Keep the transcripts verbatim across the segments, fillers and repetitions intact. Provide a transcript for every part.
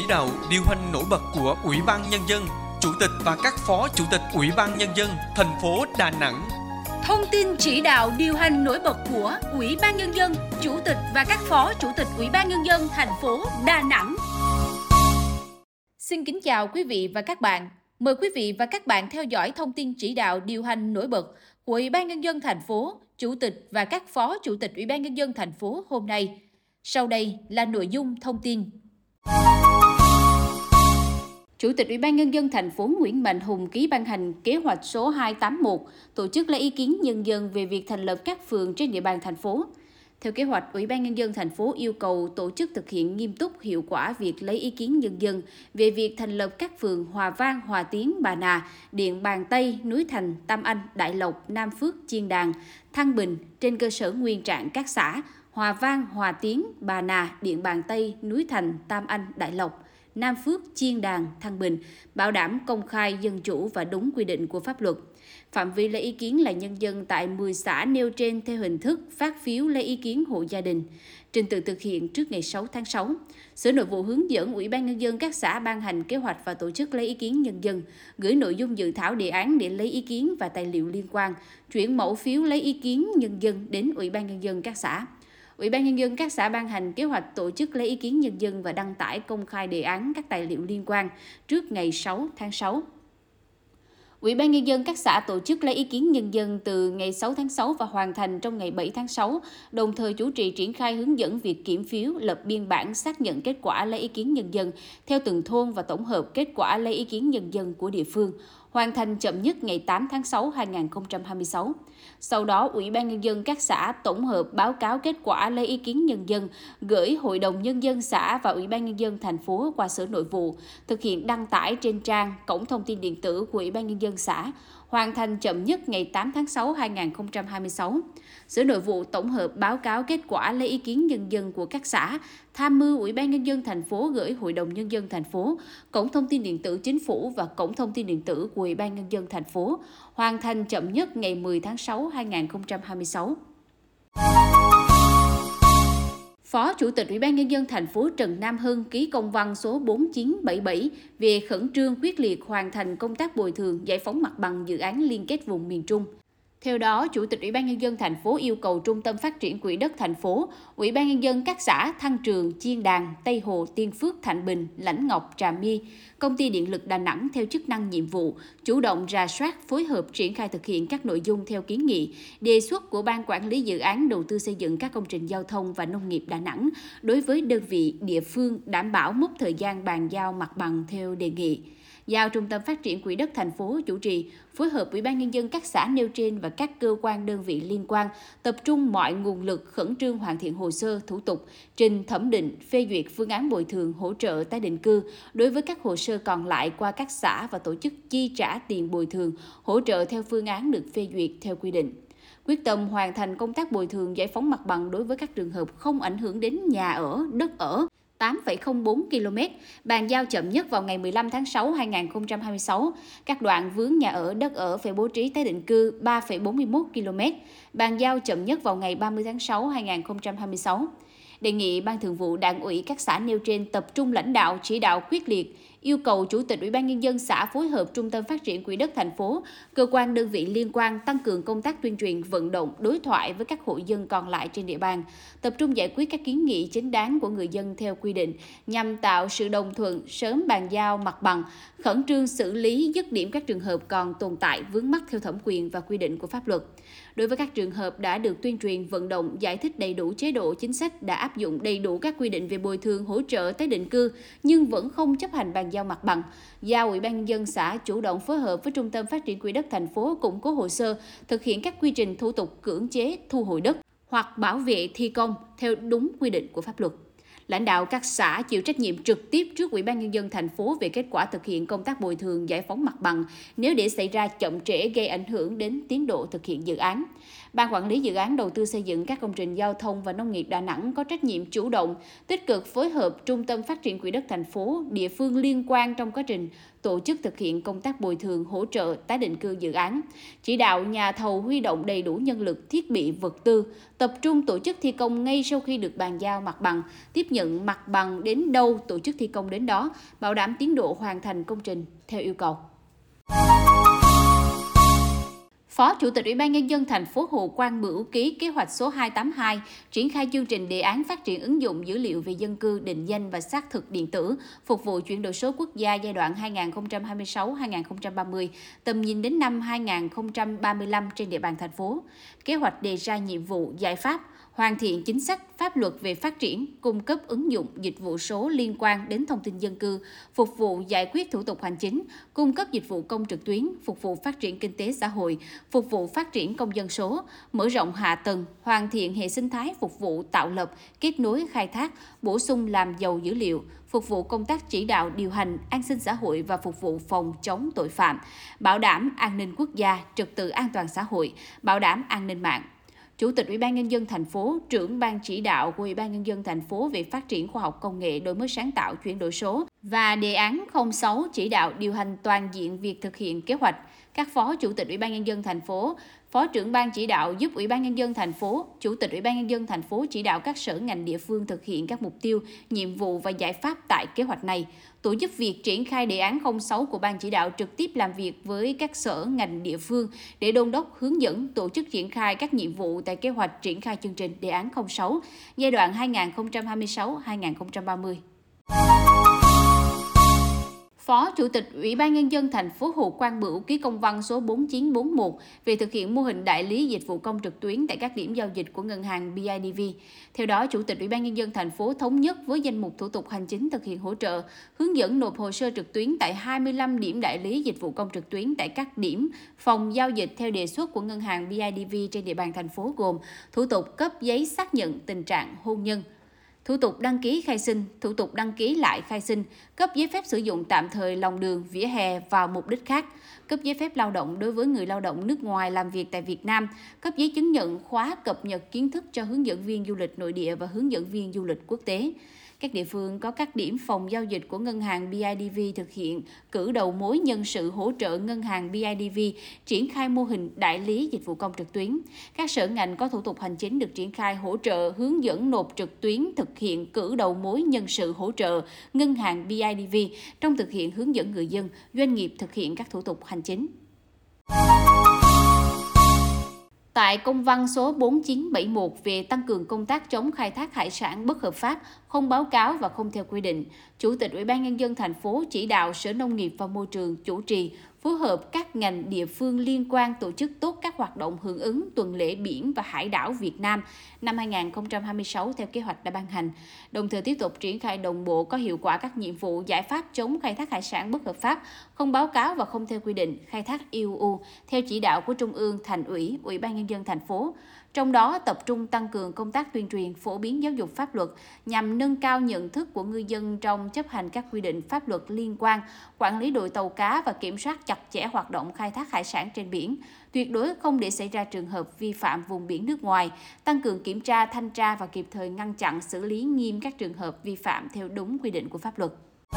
đạo điều hành nổi bật của Ủy ban Nhân dân, Chủ tịch và các Phó Chủ tịch Ủy ban Nhân dân thành phố Đà Nẵng. Thông tin chỉ đạo điều hành nổi bật của Ủy ban Nhân dân, Chủ tịch và các Phó Chủ tịch Ủy ban Nhân dân thành phố Đà Nẵng. Xin kính chào quý vị và các bạn. Mời quý vị và các bạn theo dõi thông tin chỉ đạo điều hành nổi bật của Ủy ban Nhân dân thành phố, Chủ tịch và các Phó Chủ tịch Ủy ban Nhân dân thành phố hôm nay. Sau đây là nội dung thông tin. Chủ tịch Ủy ban Nhân dân thành phố Nguyễn Mạnh Hùng ký ban hành kế hoạch số hai tám mốt tổ chức lấy ý kiến nhân dân về việc thành lập các phường trên địa bàn thành phố. Theo kế hoạch, Ủy ban Nhân dân thành phố yêu cầu tổ chức thực hiện nghiêm túc hiệu quả việc lấy ý kiến nhân dân về việc thành lập các phường Hòa Vang, Hòa Tiến, Bà Nà, Điện Bàn Tây, Núi Thành, Tam Anh, Đại Lộc, Nam Phước, Chiên Đàn, Thăng Bình trên cơ sở nguyên trạng các xã Hòa Vang, Hòa Tiến, Bà Nà, Điện Bàn Tây, Núi Thành, Tam Anh, Đại Lộc, Nam Phước, Chiên Đàn, Thăng Bình, bảo đảm công khai, dân chủ và đúng quy định của pháp luật. Phạm vi lấy ý kiến là nhân dân tại mười xã nêu trên theo hình thức phát phiếu lấy ý kiến hộ gia đình. Trình tự thực hiện trước ngày sáu tháng sáu. Sở Nội vụ hướng dẫn Ủy ban Nhân dân các xã ban hành kế hoạch và tổ chức lấy ý kiến nhân dân, gửi nội dung dự thảo đề án để lấy ý kiến và tài liệu liên quan, chuyển mẫu phiếu lấy ý kiến nhân dân đến Ủy ban Nhân dân các xã. Ủy ban Nhân dân các xã ban hành kế hoạch tổ chức lấy ý kiến nhân dân và đăng tải công khai đề án các tài liệu liên quan trước ngày sáu tháng sáu. Ủy ban Nhân dân các xã tổ chức lấy ý kiến nhân dân từ ngày sáu tháng sáu và hoàn thành trong ngày bảy tháng sáu, đồng thời chủ trì triển khai hướng dẫn việc kiểm phiếu, lập biên bản xác nhận kết quả lấy ý kiến nhân dân theo từng thôn và tổng hợp kết quả lấy ý kiến nhân dân của địa phương, hoàn thành chậm nhất ngày tám tháng sáu năm hai nghìn không trăm hai mươi sáu. Sau đó, Ủy ban Nhân dân các xã tổng hợp báo cáo kết quả lấy ý kiến nhân dân, gửi Hội đồng Nhân dân xã và Ủy ban Nhân dân thành phố qua Sở Nội vụ, thực hiện đăng tải trên trang Cổng Thông tin Điện tử của Ủy ban Nhân dân xã, hoàn thành chậm nhất ngày tám tháng sáu năm hai nghìn không trăm hai mươi sáu. Sở Nội vụ tổng hợp báo cáo kết quả lấy ý kiến nhân dân của các xã, tham mưu Ủy ban Nhân dân thành phố gửi Hội đồng Nhân dân thành phố, Cổng Thông tin Điện tử Chính phủ và Cổng Thông tin Điện tử của Ủy ban Nhân dân thành phố, hoàn thành chậm nhất ngày mười tháng sáu năm hai nghìn không trăm hai mươi sáu. Phó Chủ tịch Ủy ban Nhân dân thành phố Trần Nam Hưng ký công văn số bốn chín bảy bảy về khẩn trương quyết liệt hoàn thành công tác bồi thường giải phóng mặt bằng dự án liên kết vùng miền Trung. Theo đó, Chủ tịch Ủy ban Nhân dân thành phố yêu cầu Trung tâm Phát triển Quỹ đất thành phố, Ủy ban Nhân dân các xã Thăng Trường, Chiên Đàn, Tây Hồ, Tiên Phước, Thạnh Bình, Lãnh Ngọc, Trà My, Công ty Điện lực Đà Nẵng theo chức năng nhiệm vụ, chủ động rà soát, phối hợp triển khai thực hiện các nội dung theo kiến nghị, đề xuất của Ban Quản lý Dự án Đầu tư xây dựng các công trình giao thông và nông nghiệp Đà Nẵng đối với đơn vị, địa phương đảm bảo mốc thời gian bàn giao mặt bằng theo đề nghị. Giao Trung tâm Phát triển Quỹ đất thành phố chủ trì, phối hợp Ủy ban Nhân dân các xã nêu trên và các cơ quan đơn vị liên quan, tập trung mọi nguồn lực khẩn trương hoàn thiện hồ sơ, thủ tục, trình thẩm định, phê duyệt phương án bồi thường hỗ trợ tái định cư đối với các hồ sơ còn lại qua các xã và tổ chức chi trả tiền bồi thường, hỗ trợ theo phương án được phê duyệt theo quy định. Quyết tâm hoàn thành công tác bồi thường giải phóng mặt bằng đối với các trường hợp không ảnh hưởng đến nhà ở, đất ở, tám phẩy không bốn ki lô mét, bàn giao chậm nhất vào ngày mười lăm tháng sáu năm hai nghìn không trăm hai mươi sáu. Các đoạn vướng nhà ở, đất ở phải bố trí tái định cư ba phẩy bốn mươi mốt ki lô mét, bàn giao chậm nhất vào ngày ba mươi tháng sáu năm hai nghìn không trăm hai mươi sáu. Đề nghị Ban Thường vụ Đảng ủy các xã nêu trên tập trung lãnh đạo, chỉ đạo quyết liệt, yêu cầu Chủ tịch Ủy ban Nhân dân xã phối hợp Trung tâm Phát triển Quỹ đất thành phố, cơ quan đơn vị liên quan tăng cường công tác tuyên truyền, vận động, đối thoại với các hộ dân còn lại trên địa bàn, tập trung giải quyết các kiến nghị chính đáng của người dân theo quy định nhằm tạo sự đồng thuận, sớm bàn giao mặt bằng, khẩn trương xử lý dứt điểm các trường hợp còn tồn tại vướng mắc theo thẩm quyền và quy định của pháp luật. Đối với các trường hợp đã được tuyên truyền, vận động, giải thích đầy đủ chế độ chính sách, đã áp dụng đầy đủ các quy định về bồi thường hỗ trợ tái định cư nhưng vẫn không chấp hành bàn giao mặt bằng, giao Ủy ban Nhân dân xã chủ động phối hợp với Trung tâm Phát triển Quỹ đất thành phố củng cố hồ sơ, thực hiện các quy trình thủ tục cưỡng chế thu hồi đất hoặc bảo vệ thi công theo đúng quy định của pháp luật. Lãnh đạo các xã chịu trách nhiệm trực tiếp trước Ủy ban Nhân dân thành phố về kết quả thực hiện công tác bồi thường giải phóng mặt bằng nếu để xảy ra chậm trễ gây ảnh hưởng đến tiến độ thực hiện dự án. Ban Quản lý Dự án Đầu tư xây dựng các công trình giao thông và nông nghiệp Đà Nẵng có trách nhiệm chủ động, tích cực phối hợp Trung tâm Phát triển Quỹ đất thành phố, địa phương liên quan trong quá trình tổ chức thực hiện công tác bồi thường hỗ trợ tái định cư dự án, chỉ đạo nhà thầu huy động đầy đủ nhân lực, thiết bị, vật tư, tập trung tổ chức thi công ngay sau khi được bàn giao mặt bằng, tiếp nhận mặt bằng đến đâu tổ chức thi công đến đó, bảo đảm tiến độ hoàn thành công trình theo yêu cầu. Phó Chủ tịch Ủy ban Nhân dân thành phố Hồ Quang Bửu ký kế hoạch số hai tám hai triển khai chương trình đề án phát triển ứng dụng dữ liệu về dân cư, định danh và xác thực điện tử phục vụ chuyển đổi số quốc gia giai đoạn hai nghìn không trăm hai mươi sáu đến hai nghìn không trăm ba mươi, tầm nhìn đến năm hai nghìn không trăm ba mươi lăm trên địa bàn thành phố. Kế hoạch đề ra nhiệm vụ, giải pháp hoàn thiện chính sách, pháp luật về phát triển, cung cấp ứng dụng dịch vụ số liên quan đến thông tin dân cư, phục vụ giải quyết thủ tục hành chính, cung cấp dịch vụ công trực tuyến, phục vụ phát triển kinh tế xã hội, phục vụ phát triển công dân số, mở rộng hạ tầng, hoàn thiện hệ sinh thái phục vụ tạo lập, kết nối khai thác, bổ sung làm giàu dữ liệu, phục vụ công tác chỉ đạo điều hành, an sinh xã hội và phục vụ phòng chống tội phạm, bảo đảm an ninh quốc gia, trật tự an toàn xã hội, bảo đảm an ninh mạng. Chủ tịch Ủy ban Nhân dân thành phố, trưởng ban chỉ đạo của Ủy ban Nhân dân thành phố về phát triển khoa học công nghệ, đổi mới sáng tạo, chuyển đổi số và đề án không sáu chỉ đạo điều hành toàn diện việc thực hiện kế hoạch. Các phó Chủ tịch Ủy ban Nhân dân thành phố, Phó trưởng ban chỉ đạo giúp Ủy ban Nhân dân thành phố, Chủ tịch Ủy ban Nhân dân thành phố chỉ đạo các sở ngành địa phương thực hiện các mục tiêu, nhiệm vụ và giải pháp tại kế hoạch này. Tổ giúp việc triển khai đề án không sáu của ban chỉ đạo trực tiếp làm việc với các sở ngành địa phương để đôn đốc, hướng dẫn tổ chức triển khai các nhiệm vụ tại kế hoạch triển khai chương trình đề án không sáu giai đoạn hai nghìn không trăm hai mươi sáu đến hai nghìn không trăm ba mươi. Phó Chủ tịch Ủy ban Nhân dân thành phố Hồ Quang Bửu ký công văn số bốn chín bốn mốt về thực hiện mô hình đại lý dịch vụ công trực tuyến tại các điểm giao dịch của ngân hàng bê i đê vê. Theo đó, Chủ tịch Ủy ban Nhân dân thành phố thống nhất với danh mục thủ tục hành chính thực hiện hỗ trợ, hướng dẫn nộp hồ sơ trực tuyến tại hai mươi lăm điểm đại lý dịch vụ công trực tuyến tại các điểm phòng giao dịch theo đề xuất của ngân hàng bê i đê vê trên địa bàn thành phố gồm thủ tục cấp giấy xác nhận tình trạng hôn nhân, thủ tục đăng ký khai sinh, thủ tục đăng ký lại khai sinh, cấp giấy phép sử dụng tạm thời lòng đường, vỉa hè vào mục đích khác, cấp giấy phép lao động đối với người lao động nước ngoài làm việc tại Việt Nam, cấp giấy chứng nhận khóa cập nhật kiến thức cho hướng dẫn viên du lịch nội địa và hướng dẫn viên du lịch quốc tế. Các địa phương có các điểm phòng giao dịch của ngân hàng bê i đê vê thực hiện cử đầu mối nhân sự hỗ trợ ngân hàng bê i đê vê triển khai mô hình đại lý dịch vụ công trực tuyến. Các sở ngành có thủ tục hành chính được triển khai hỗ trợ hướng dẫn nộp trực tuyến thực hiện cử đầu mối nhân sự hỗ trợ ngân hàng bê i đê vê trong thực hiện hướng dẫn người dân, doanh nghiệp thực hiện các thủ tục hành chính. Tại công văn số bốn chín bảy mốt về tăng cường công tác chống khai thác hải sản bất hợp pháp, không báo cáo và không theo quy định, Chủ tịch Ủy ban Nhân dân thành phố chỉ đạo Sở Nông nghiệp và Môi trường chủ trì, phối hợp các ngành địa phương liên quan tổ chức tốt các hoạt động hưởng ứng tuần lễ biển và hải đảo Việt Nam năm hai nghìn không trăm hai mươi sáu theo kế hoạch đã ban hành, đồng thời tiếp tục triển khai đồng bộ có hiệu quả các nhiệm vụ giải pháp chống khai thác hải sản bất hợp pháp, không báo cáo và không theo quy định, khai thác i u u theo chỉ đạo của Trung ương, Thành ủy, Ủy ban Nhân dân thành phố. Trong đó tập trung tăng cường công tác tuyên truyền, phổ biến giáo dục pháp luật nhằm nâng cao nhận thức của ngư dân trong chấp hành các quy định pháp luật liên quan, quản lý đội tàu cá và kiểm soát chặt chẽ hoạt động khai thác hải sản trên biển. Tuyệt đối không để xảy ra trường hợp vi phạm vùng biển nước ngoài, tăng cường kiểm tra, thanh tra và kịp thời ngăn chặn, xử lý nghiêm các trường hợp vi phạm theo đúng quy định của pháp luật.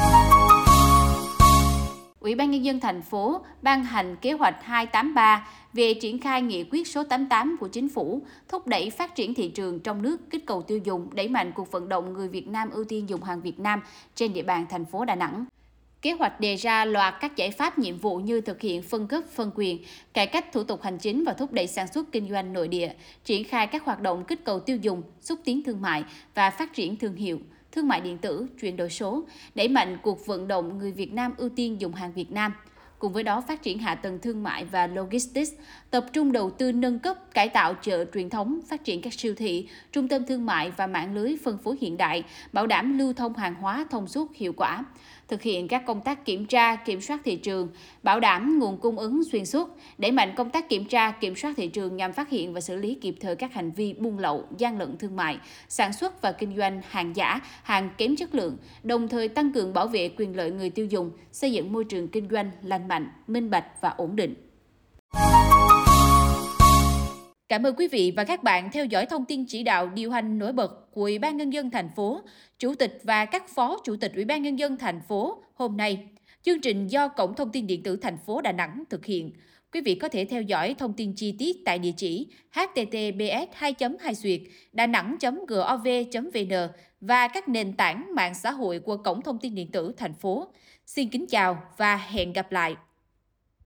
Ủy ban Nhân dân thành phố ban hành kế hoạch hai tám ba về triển khai nghị quyết số tám mươi tám của Chính phủ, thúc đẩy phát triển thị trường trong nước, kích cầu tiêu dùng, đẩy mạnh cuộc vận động người Việt Nam ưu tiên dùng hàng Việt Nam trên địa bàn thành phố Đà Nẵng. Kế hoạch đề ra loạt các giải pháp nhiệm vụ như thực hiện phân cấp, phân quyền, cải cách thủ tục hành chính và thúc đẩy sản xuất kinh doanh nội địa, triển khai các hoạt động kích cầu tiêu dùng, xúc tiến thương mại và phát triển thương hiệu, thương mại điện tử, chuyển đổi số, đẩy mạnh cuộc vận động người Việt Nam ưu tiên dùng hàng Việt Nam. Cùng với đó, phát triển hạ tầng thương mại và logistics, tập trung đầu tư nâng cấp, cải tạo chợ truyền thống, phát triển các siêu thị, trung tâm thương mại và mạng lưới phân phối hiện đại, bảo đảm lưu thông hàng hóa thông suốt hiệu quả. Thực hiện các công tác kiểm tra, kiểm soát thị trường, bảo đảm nguồn cung ứng xuyên suốt, đẩy mạnh công tác kiểm tra, kiểm soát thị trường nhằm phát hiện và xử lý kịp thời các hành vi buôn lậu, gian lận thương mại, sản xuất và kinh doanh hàng giả, hàng kém chất lượng, đồng thời tăng cường bảo vệ quyền lợi người tiêu dùng, xây dựng môi trường kinh doanh lành mạnh, minh bạch và ổn định. Cảm ơn quý vị và các bạn theo dõi thông tin chỉ đạo điều hành nổi bật của Ủy ban Nhân dân thành phố, Chủ tịch và các phó Chủ tịch Ủy ban Nhân dân thành phố hôm nay. Chương trình do Cổng Thông tin Điện tử thành phố Đà Nẵng thực hiện. Quý vị có thể theo dõi thông tin chi tiết tại địa chỉ h t t p s hai chấm hai xuyệt đà nẵng chấm gov chấm v n và các nền tảng mạng xã hội của Cổng Thông tin Điện tử thành phố. Xin kính chào và hẹn gặp lại!